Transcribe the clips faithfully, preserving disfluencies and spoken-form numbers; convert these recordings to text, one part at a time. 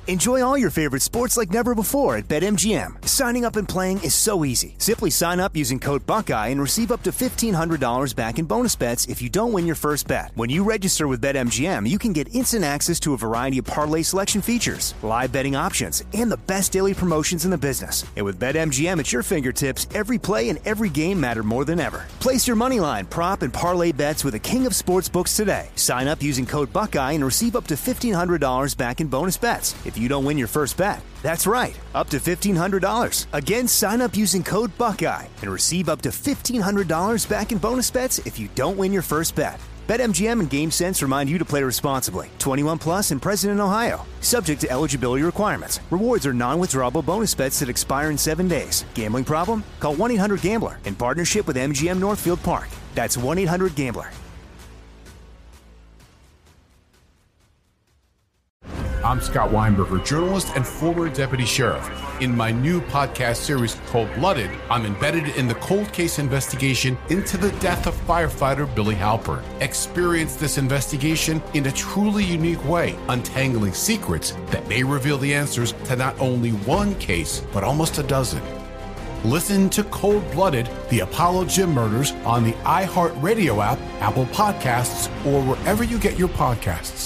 Enjoy all your favorite sports like never before at BetMGM. Signing up and playing is so easy. Simply sign up using code Buckeye and receive up to fifteen hundred dollars back in bonus bets if you don't win your first bet. When you register with BetMGM, you can get instant access to a variety of parlay selection features, live betting options, and the best daily promotions in the business. And with BetMGM at your fingertips, every play and every game matter more than ever. Place your moneyline, prop, and parlay bets with the king of sportsbooks today. Sign up using code Buckeye and receive up to fifteen hundred dollars back in bonus bets if you don't win your first bet. That's right, up to fifteen hundred dollars. Again, sign up using code Buckeye and receive up to fifteen hundred dollars back in bonus bets if you don't win your first bet. BetMGM and GameSense remind you to play responsibly. twenty-one plus and present in Ohio. Subject to eligibility requirements. Rewards are non-withdrawable bonus bets that expire in seven days. Gambling problem? Call one eight hundred gambler in partnership with M G M Northfield Park. That's one eight hundred gambler. I'm Scott Weinberger, journalist and former deputy sheriff. In my new podcast series, Cold Blooded, I'm embedded in the cold case investigation into the death of firefighter Billy Halpern. Experience this investigation in a truly unique way, untangling secrets that may reveal the answers to not only one case, but almost a dozen. Listen to Cold Blooded, the Apollo Gym Murders on the iHeartRadio app, Apple Podcasts, or wherever you get your podcasts.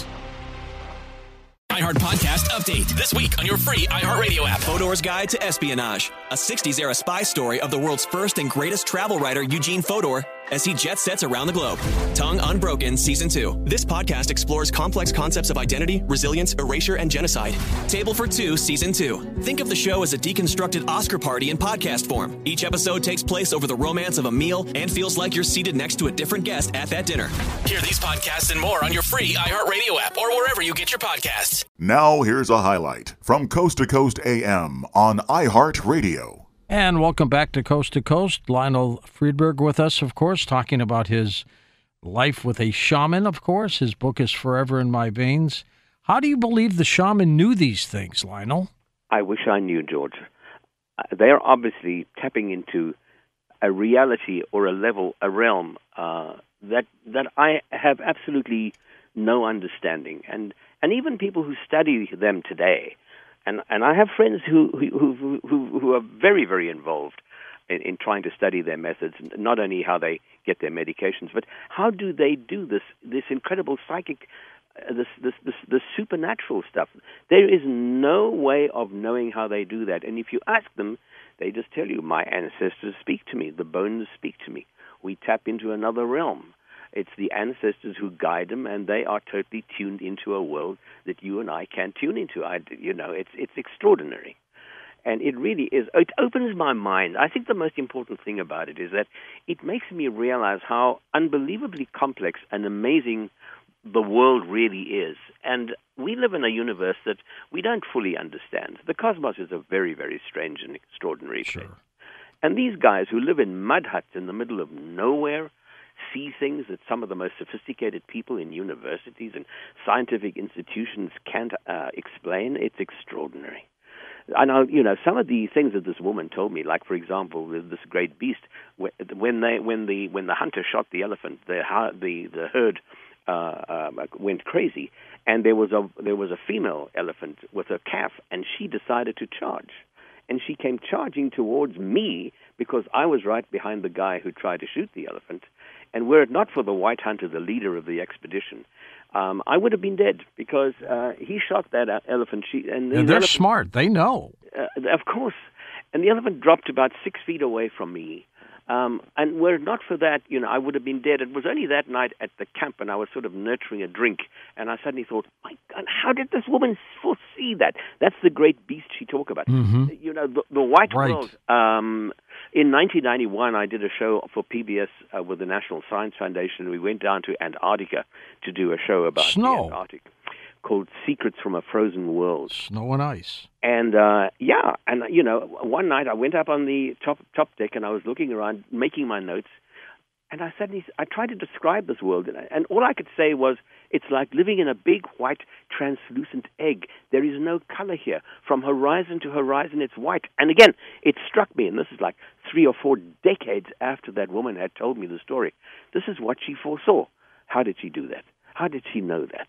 iHeart Podcast Update. This week on your free iHeartRadio app. Fodor's Guide to Espionage. A sixties-era spy story of the world's first and greatest travel writer, Eugene Fodor, as he jet sets around the globe. Tongue Unbroken Season two. This podcast explores complex concepts of identity, resilience, erasure, and genocide. Table for Two Season two. Think of the show as a deconstructed Oscar party in podcast form. Each episode takes place over the romance of a meal and feels like you're seated next to a different guest at that dinner. Hear these podcasts and more on your free iHeartRadio app or wherever you get your podcasts. Now here's a highlight from Coast to Coast A M on iHeartRadio. And welcome back to Coast to Coast. Lionel Friedberg with us, of course, talking about his life with a shaman, of course. His book is Forever in My Veins. How do you believe the shaman knew these things, Lionel? I wish I knew, George. They're obviously tapping into a reality or a level, a realm uh, that that I have absolutely no understanding. And and even people who study them today, and and I have friends who who who, who are very, very involved in, in trying to study their methods, not only how they get their medications, but how do they do this this incredible psychic, uh, this, this this this supernatural stuff. There is no way of knowing how they do that. And if you ask them, they just tell you, my ancestors speak to me, the bones speak to me. We tap into another realm. It's the ancestors who guide them, and they are totally tuned into a world that you and I can't tune into. I, you know, it's it's extraordinary. And it really is. It opens my mind. I think the most important thing about it is that it makes me realize how unbelievably complex and amazing the world really is. And we live in a universe that we don't fully understand. The cosmos is a very, very strange and extraordinary Sure. thing. And these guys who live in mud huts in the middle of nowhere see things that some of the most sophisticated people in universities and scientific institutions can't uh, explain. It's extraordinary. I know, you know, some of the things that this woman told me, like, for example, this great beast, when they, when the, when the hunter shot the elephant, the the, the herd uh, um, went crazy, and there was a there was a female elephant with a calf, and she decided to charge, and she came charging towards me because I was right behind the guy who tried to shoot the elephant, and were it not for the white hunter, the leader of the expedition, Um, I would have been dead because uh, he shot that uh, elephant. She, and the And they're elephant, smart. They know. Uh, of course. And the elephant dropped about six feet away from me. Um, and were it not for that, you know, I would have been dead. It was only that night at the camp, and I was sort of nurturing a drink, and I suddenly thought, my God, how did this woman foresee that? That's the great beast she talked about. Mm-hmm. You know, the, the white Right. world. Um, in nineteen ninety-one, I did a show for P B S uh, with the National Science Foundation. We went down to Antarctica to do a show about Snow. the Antarctic called Secrets from a Frozen World. Snow and ice. And, uh, yeah, and, you know, one night I went up on the top top deck and I was looking around, making my notes, and I suddenly, I tried to describe this world, and, I, and all I could say was, it's like living in a big, white, translucent egg. There is no color here. From horizon to horizon, it's white. And again, it struck me, and this is like three or four decades after that woman had told me the story. This is what she foresaw. How did she do that? How did she know that?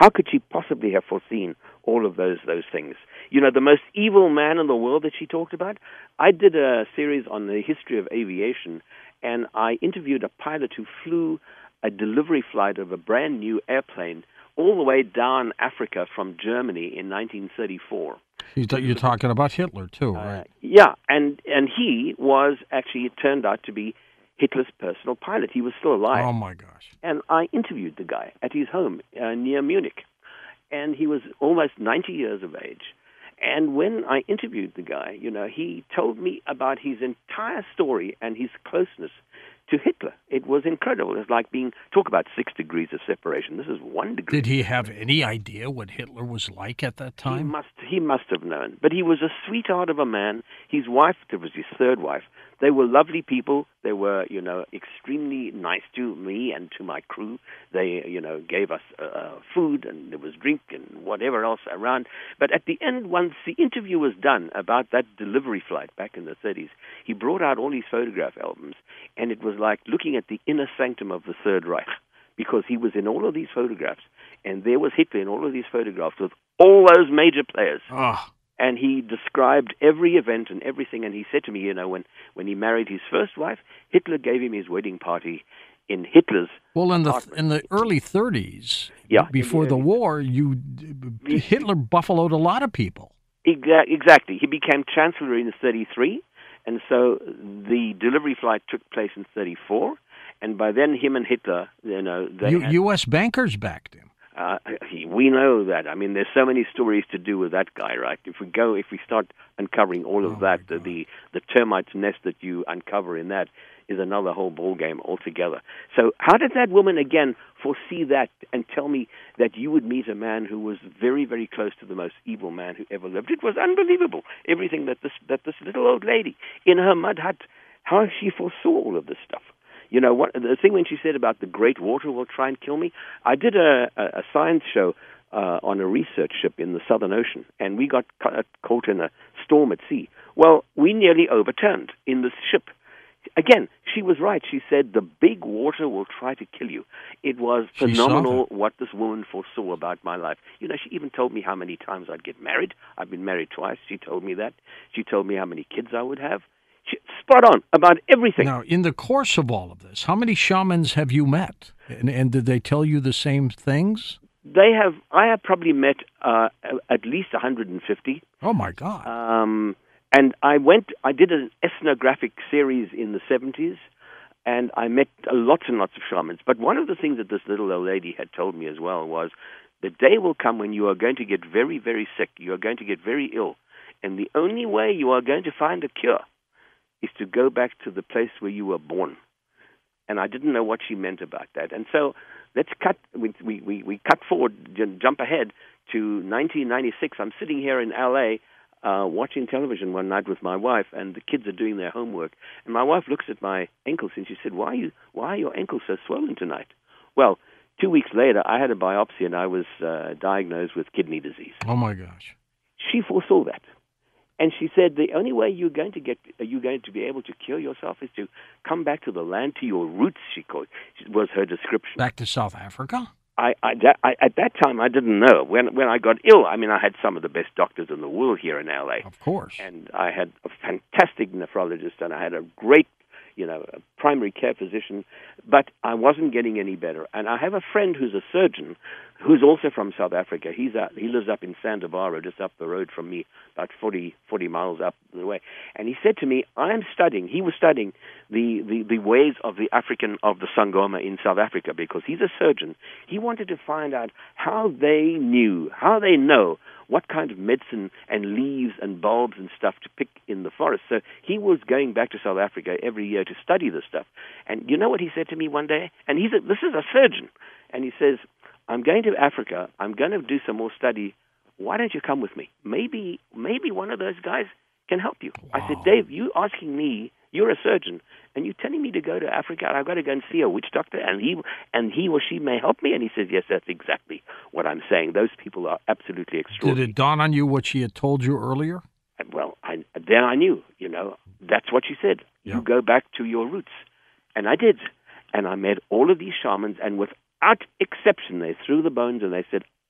How could she possibly have foreseen all of those those things? You know, the most evil man in the world that she talked about. I did a series on the history of aviation, and I interviewed a pilot who flew a delivery flight of a brand new airplane all the way down Africa from Germany in nineteen thirty-four. You're talking about Hitler, too, right? Uh, yeah, and, and he was actually, it turned out to be Hitler's personal pilot. He was still alive. Oh, my gosh. And I interviewed the guy at his home uh, near Munich. And he was almost ninety years of age. And when I interviewed the guy, you know, he told me about his entire story and his closeness to Hitler. It was incredible. It was like being, talk about six degrees of separation. This is one degree. Did he have any idea what Hitler was like at that time? He must, he must have known. But he was a sweetheart of a man. His wife, that was his third wife, they were lovely people. They were, you know, extremely nice to me and to my crew. They, you know, gave us uh, food and there was drink and whatever else around. But at the end, once the interview was done about that delivery flight back in the thirties, he brought out all his photograph albums, and it was like looking at the inner sanctum of the Third Reich, because he was in all of these photographs, and there was Hitler in all of these photographs with all those major players. Oh. And he described every event and everything, and he said to me, you know, when, when he married his first wife, Hitler gave him his wedding party in Hitler's Well, in the apartment. in the early thirties, yeah, before the, the early war, you Hitler buffaloed a lot of people. Exa- exactly. He became chancellor in thirty-three, and so the delivery flight took place in thirty-four, and by then him and Hitler, you know, they U- had, U S bankers backed him. Uh, he, we know that. I mean, there's so many stories to do with that guy, right? If we go, if we start uncovering all of Oh, that, the, the the termite's nest that you uncover in that is another whole ball game altogether. So, how did that woman again foresee that and tell me that you would meet a man who was very, very close to the most evil man who ever lived? It was unbelievable. Everything that this that this little old lady in her mud hut, how she foresaw all of this stuff. You know, what, the thing when she said about the great water will try and kill me, I did a, a, a science show uh, on a research ship in the Southern Ocean, and we got ca- caught in a storm at sea. Well, we nearly overturned in this ship. Again, she was right. She said the big water will try to kill you. It was She saw phenomenal that. what this woman foresaw about my life. You know, she even told me how many times I'd get married. I've been married twice. She told me that. She told me how many kids I would have. She, spot on about everything. Now, in the course of all of this, how many shamans have you met? And, and did they tell you the same things? They have. I have probably met uh, at least one hundred fifty. Oh, my God. Um, and I went. I did an ethnographic series in the seventies, and I met lots and lots of shamans. But one of the things that this little old lady had told me as well was, the day will come when you are going to get very, very sick. You are going to get very ill, and the only way you are going to find a cure is to go back to the place where you were born. And I didn't know what she meant about that. And so let's cut, we, we, we cut forward, jump ahead to nineteen ninety-six. I'm sitting here in L A uh, watching television one night with my wife, and the kids are doing their homework. And my wife looks at my ankles and she said, why are, you, why are your ankles so swollen tonight? Well, two weeks later, I had a biopsy and I was uh, diagnosed with kidney disease. Oh, my gosh. She foresaw that. And she said the only way you're going to get, you're going to be able to cure yourself is to come back to the land, to your roots. She called, was her description. Back to South Africa? I, I, that, I, at that time, I didn't know. When when I got ill, I mean, I had some of the best doctors in the world here in L A. Of course. And I had a fantastic nephrologist, and I had a great, you know, a primary care physician, but I wasn't getting any better. And I have a friend who's a surgeon, who's also from South Africa. He's a, he lives up in Santa Barbara, just up the road from me, about forty, forty miles up the way. And he said to me, I'm studying, he was studying the, the, the ways of the African, of the Sangoma in South Africa, because he's a surgeon. He wanted to find out how they knew, how they know what kind of medicine and leaves and bulbs and stuff to pick in the forest. So he was going back to South Africa every year to study this stuff. And you know what he said to me one day? And he's a, this is a surgeon. And he says, I'm going to Africa. I'm going to do some more study. Why don't you come with me? Maybe maybe one of those guys can help you. Wow. I said, Dave, you asking me, you're a surgeon, and you're telling me to go to Africa, and I've got to go and see a witch doctor, and he and he or she may help me? And he says, yes, that's exactly what I'm saying. Those people are absolutely extraordinary. Did it dawn on you what she had told you earlier? Well, I, then I knew, you know, that's what she said. Yeah. You go back to your roots. And I did. And I met all of these shamans, and without exception, they threw the bones and they said,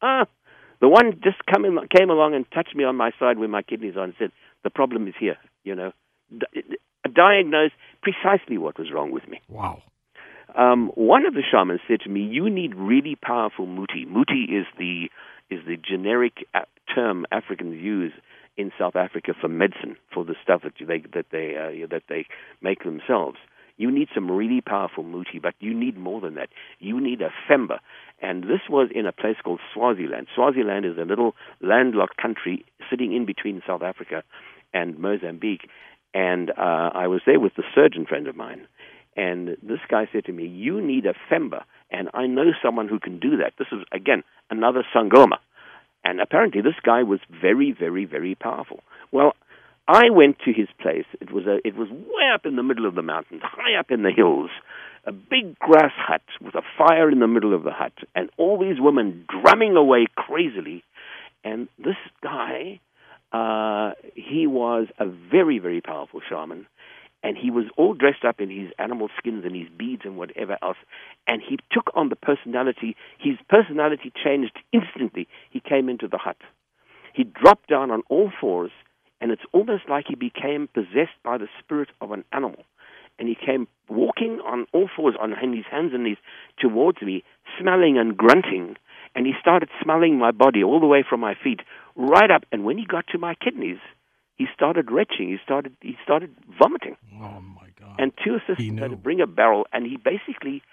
ah, the one just come in, came along and touched me on my side where my kidneys are and said, the problem is here, you know. D- diagnosed precisely what was wrong with me. Wow. Um, one of the shamans said to me, you need really powerful muti. Muti is the is the generic term Africans use in South Africa for medicine, for the stuff that they that they uh, that they make themselves. You need some really powerful muti, but you need more than that. You need a femba. And this was in a place called Swaziland. Swaziland is a little landlocked country sitting in between South Africa and Mozambique. And uh, I was there with the surgeon friend of mine. And this guy said to me, you need a femba. And I know someone who can do that. This is, again, another Sangoma. And apparently this guy was very, very, very powerful. Well, I went to his place. It was a, it was way up in the middle of the mountains, high up in the hills, a big grass hut with a fire in the middle of the hut, and all these women drumming away crazily. And this guy, uh, he was a very, very powerful shaman, and he was all dressed up in his animal skins and his beads and whatever else, and he took on the personality. His personality changed instantly. He came into the hut. He dropped down on all fours, and it's almost like he became possessed by the spirit of an animal. And he came walking on all fours, on his hands and knees, towards me, smelling and grunting. And he started smelling my body all the way from my feet, right up. And when he got to my kidneys, he started retching. He started he started vomiting. Oh, my God. And two assistants had to bring a barrel, and he basically,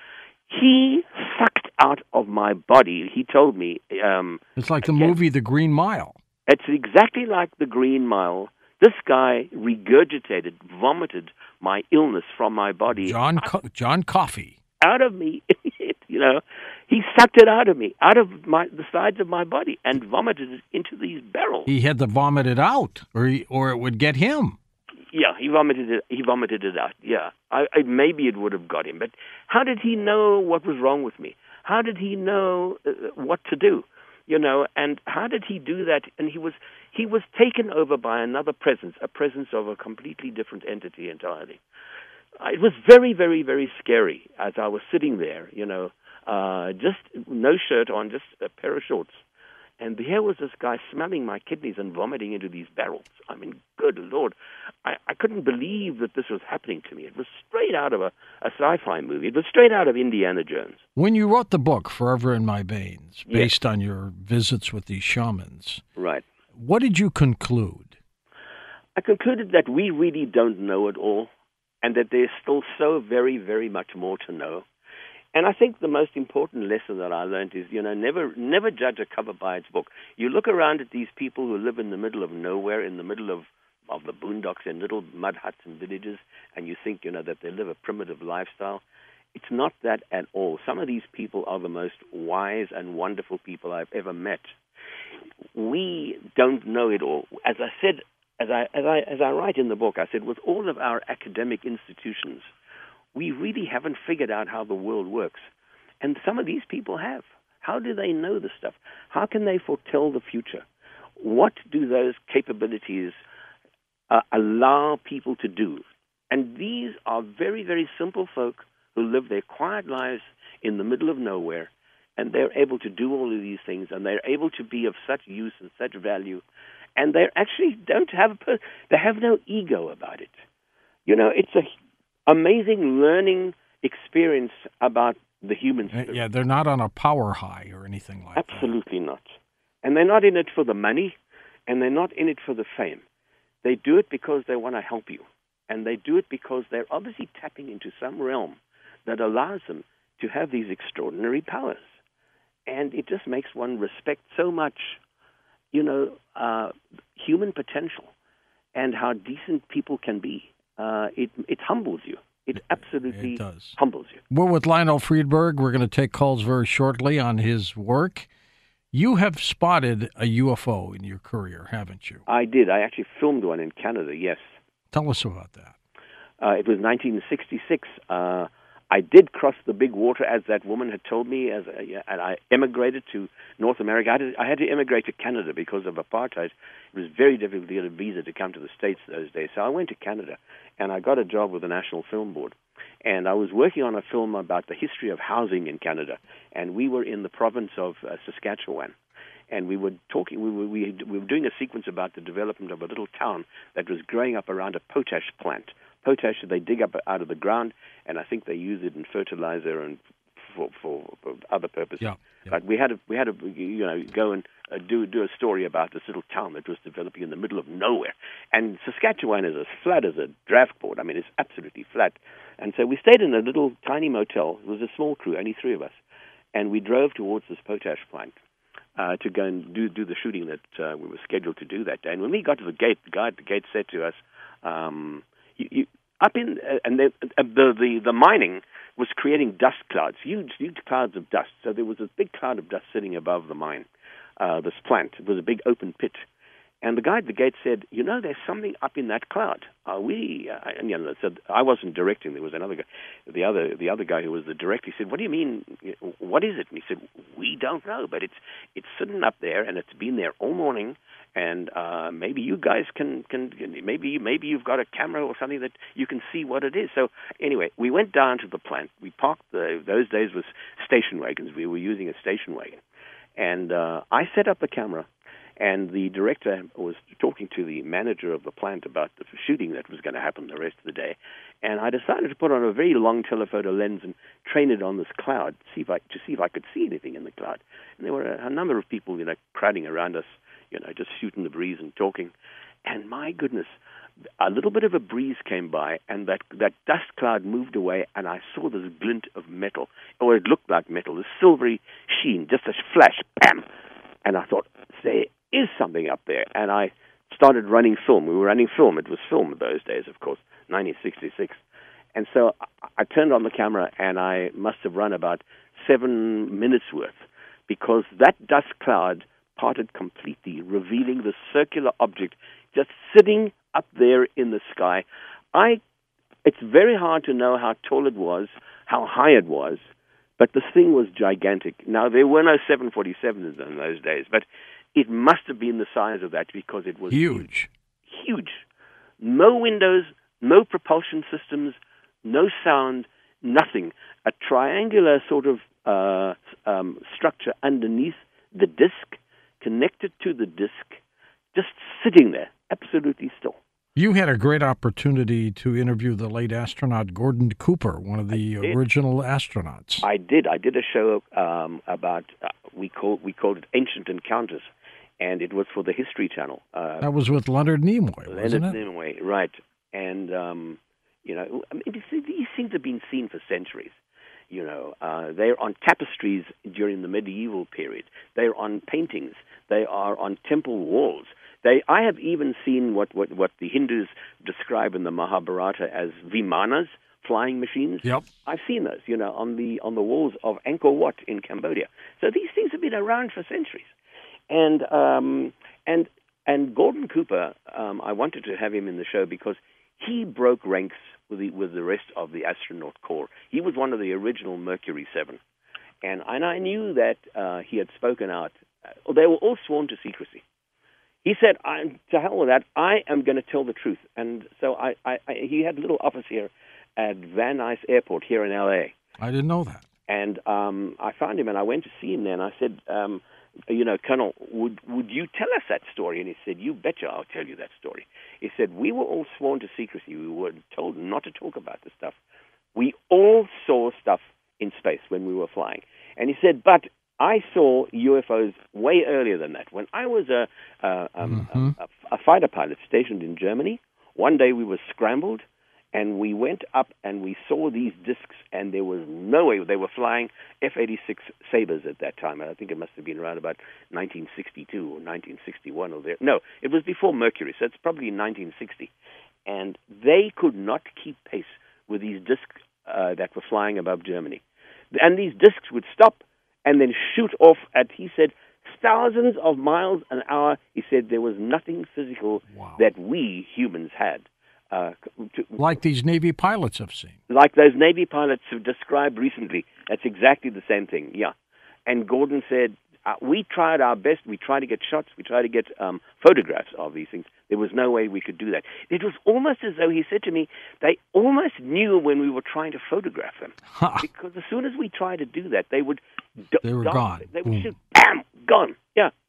he sucked out of my body. He told me... Um, it's like the again, movie The Green Mile. It's exactly like the Green Mile. This guy regurgitated, vomited my illness from my body. John Co- John Coffey. Out of me, you know. He sucked it out of me, out of my the sides of my body, and vomited it into these barrels. He had to vomit it out, or he, or it would get him. Yeah, he vomited it. He vomited it out. Yeah, I, I, maybe it would have got him. But how did he know what was wrong with me? How did he know uh, what to do? You know, and how did he do that? And he was he was taken over by another presence, a presence of a completely different entity entirely. It was very, very, very scary as I was sitting there, you know, uh, just no shirt on, just a pair of shorts. And here was this guy smelling my kidneys and vomiting into these barrels. I mean, good Lord. I, I couldn't believe that this was happening to me. It was straight out of a, a sci-fi movie. It was straight out of Indiana Jones. When you wrote the book, Forever in My Veins, based yes. on your visits with these shamans, right? What did you conclude? I concluded that we really don't know it all, and that there's still so very, very much more to know. And I think the most important lesson that I learned is, you know, never never judge a cover by its book. You look around at these people who live in the middle of nowhere, in the middle of, of the boondocks, in little mud huts and villages, and you think, you know, that they live a primitive lifestyle. It's not that at all. Some of these people are the most wise and wonderful people I've ever met. We don't know it all. As I said, as I as I as I write in the book, I said, with all of our academic institutions, we really haven't figured out how the world works. And some of these people have. How do they know this stuff? How can they foretell the future? What do those capabilities uh, allow people to do? And these are very, very simple folk who live their quiet lives in the middle of nowhere, and they're able to do all of these things, and they're able to be of such use and such value, and they actually don't have a per- they have no ego about it. You know, it's a amazing learning experience about the human spirit. Yeah, they're not on a power high or anything like that. Absolutely not. And they're not in it for the money, and they're not in it for the fame. They do it because they want to help you, and they do it because they're obviously tapping into some realm that allows them to have these extraordinary powers. And it just makes one respect so much, you know, uh, human potential and how decent people can be. Uh, it it humbles you. It absolutely it does. humbles you. We're with Lionel Friedberg. We're going to take calls very shortly on his work. You have spotted a U F O in your career, haven't you? I did. I actually filmed one in Canada, yes. Tell us about that. Uh, it was nineteen sixty-six. Uh, I did cross the big water, as that woman had told me, as a, and I emigrated to North America. I had, to, I had to emigrate to Canada because of apartheid. It was very difficult to get a visa to come to the States those days. So I went to Canada, and I got a job with the National Film Board. And I was working on a film about the history of housing in Canada, and we were in the province of uh, Saskatchewan. and we were talking. We were we, we were doing a sequence about the development of a little town that was growing up around a potash plant. Potash they dig up out of the ground, and I think they use it in fertilizer and for, for, for other purposes. Yeah, yeah. But we had to we had to you know go and uh, do do a story about this little town that was developing in the middle of nowhere. And Saskatchewan is as flat as a draft board. I mean, it's absolutely flat. And so we stayed in a little tiny motel. It was a small crew, only three of us, and we drove towards this potash plant uh, to go and do do the shooting that uh, we were scheduled to do that day. And when we got to the gate, the guy at the gate said to us, um, you, you, "Up in uh, and the, uh, the the the mining was creating dust clouds, huge huge clouds of dust. So there was a big cloud of dust sitting above the mine, uh, this plant. It was a big open pit." And the guy at the gate said, "You know, there's something up in that cloud. Are we?" Uh, and you know, said I wasn't directing. There was another guy, the other the other guy who was the director. He said, "What do you mean? What is it?" And he said, "We don't know, but it's it's sitting up there, and it's been there all morning. And uh, maybe you guys can can maybe maybe you've got a camera or something that you can see what it is." So anyway, we went down to the plant. We parked the those days was station wagons. We were using a station wagon, and uh, I set up the camera. And the director was talking to the manager of the plant about the shooting that was going to happen the rest of the day. And I decided to put on a very long telephoto lens and train it on this cloud, see if I, to see if I could see anything in the cloud. And there were a, a number of people, you know, crowding around us, you know, just shooting the breeze and talking. And my goodness, a little bit of a breeze came by, and that, that dust cloud moved away, and I saw this glint of metal, or it looked like metal, this silvery sheen, just a flash, bam! And I thought, there is something up there. And I started running film. We were running film. It was film those days, of course, nineteen sixty-six. And so I turned on the camera, and I must have run about seven minutes worth, because that dust cloud parted completely, revealing the circular object just sitting up there in the sky. I, it's very hard to know how tall it was, how high it was, but this thing was gigantic. Now, there were no seven forty-sevens in those days, but it must have been the size of that, because it was huge. Huge. No windows, no propulsion systems, no sound, nothing. A triangular sort of uh, um, structure underneath the disc, connected to the disc, just sitting there, absolutely still. You had a great opportunity to interview the late astronaut Gordon Cooper, one of the original astronauts. I did. I did a show um, about, uh, we, call, we called it Ancient Encounters, and it was for the History Channel. Uh, that was with Leonard Nimoy, wasn't Leonard it? Nimoy, right. And, um, you know, I mean, these things have been seen for centuries. You know, uh, they're on tapestries during the medieval period. They're on paintings. They are on temple walls. They, I have even seen what, what, what the Hindus describe in the Mahabharata as vimanas, flying machines. Yep. I've seen those, you know, on the on the walls of Angkor Wat in Cambodia. So these things have been around for centuries. And um, and and Gordon Cooper, um, I wanted to have him in the show because he broke ranks with the with the rest of the astronaut corps. He was one of the original Mercury seven, and and I knew that uh, he had spoken out. They were all sworn to secrecy. He said, I'm, to hell with that, I am going to tell the truth. And so I, I, I, he had a little office here at Van Nuys Airport here in L A. I didn't know that. And um, I found him, and I went to see him there, and I said, um, you know, Colonel, would, would you tell us that story? And he said, you betcha I'll tell you that story. He said, we were all sworn to secrecy. We were told not to talk about this stuff. We all saw stuff in space when we were flying. And he said, but I saw U F Os way earlier than that. When I was a, a, um, mm-hmm. a, a fighter pilot stationed in Germany, one day we were scrambled, and we went up and we saw these discs, and there was no way. They were flying F eighty-six Sabres at that time. I think it must have been around about nineteen sixty-two or nineteen sixty-one. Or there. No, it was before Mercury, so it's probably nineteen sixty. And they could not keep pace with these discs uh, that were flying above Germany. And these discs would stop and then shoot off at, he said, thousands of miles an hour. He said there was nothing physical wow. that we humans had. Uh, to, like these Navy pilots have seen. Like those Navy pilots have described recently. That's exactly the same thing, yeah. And Gordon said, uh, we tried our best. We tried to get shots. We tried to get um, photographs of these things. There was no way we could do that. It was almost as though, he said to me, they almost knew when we were trying to photograph them. Huh. Because as soon as we tried to do that, they would... They were die. gone. They would mm. shoot, bam, gone. Yeah.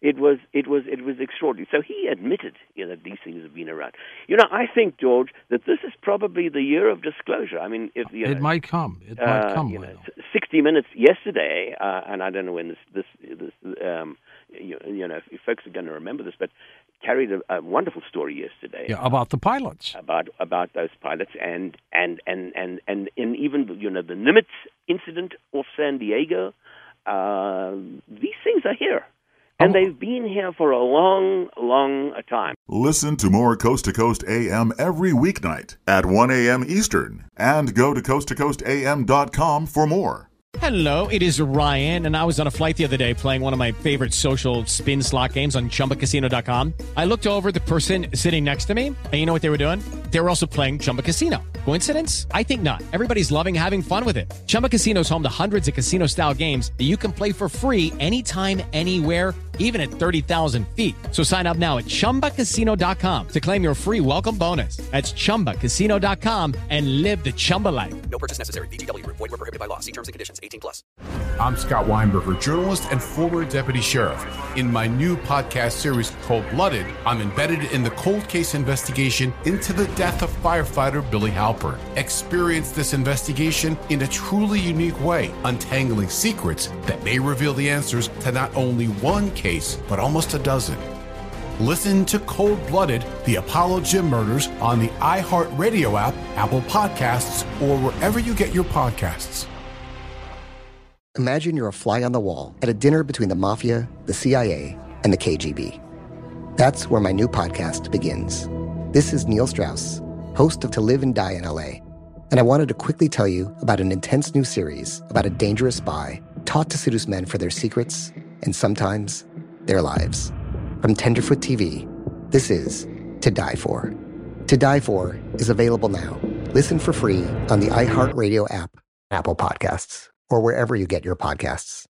It was, it was, it was extraordinary. So he admitted, you know, that these things have been around. You know, I think, George, that this is probably the year of disclosure. I mean, if you know, it might come. It uh, might come. You know, sixty Minutes yesterday, uh, and I don't know when this, this, this um, you, you know, if, if folks are going to remember this, but carried a, a wonderful story yesterday. Yeah, about the pilots. About about those pilots, and and and and and, and even you know the Nimitz incident off San Diego. Uh, these things are here. And they've been here for a long, long time. Listen to more Coast to Coast A M every weeknight at one a.m. Eastern. And go to coast to coast a m dot com for more. Hello, it is Ryan, and I was on a flight the other day playing one of my favorite social spin slot games on chumba casino dot com. I looked over at the person sitting next to me, and you know what they were doing? They were also playing Chumba Casino. Coincidence? I think not. Everybody's loving having fun with it. Chumba Casino is home to hundreds of casino-style games that you can play for free anytime, anywhere, even at thirty thousand feet. So sign up now at chumba casino dot com to claim your free welcome bonus. That's chumba casino dot com and live the Chumba life. No purchase necessary. V G W. Void where prohibited by law. See terms and conditions. eighteen plus. I'm Scott Weinberger, journalist and former deputy sheriff. In my new podcast series called Blooded, I'm embedded in the cold case investigation into the death of firefighter Billy Halpern. Experience this investigation in a truly unique way, untangling secrets that may reveal the answers to not only one case, but almost a dozen. Listen to Cold Blooded, the Apollo Gym Murders on the iHeartRadio app, Apple Podcasts, or wherever you get your podcasts. Imagine you're a fly on the wall at a dinner between the Mafia, the C I A, and the K G B. That's where my new podcast begins. This is Neil Strauss, host of To Live and Die in L A, and I wanted to quickly tell you about an intense new series about a dangerous spy taught to seduce men for their secrets and sometimes their lives. From Tenderfoot T V, this is To Die For. To Die For is available now. Listen for free on the iHeartRadio app, Apple Podcasts, or wherever you get your podcasts.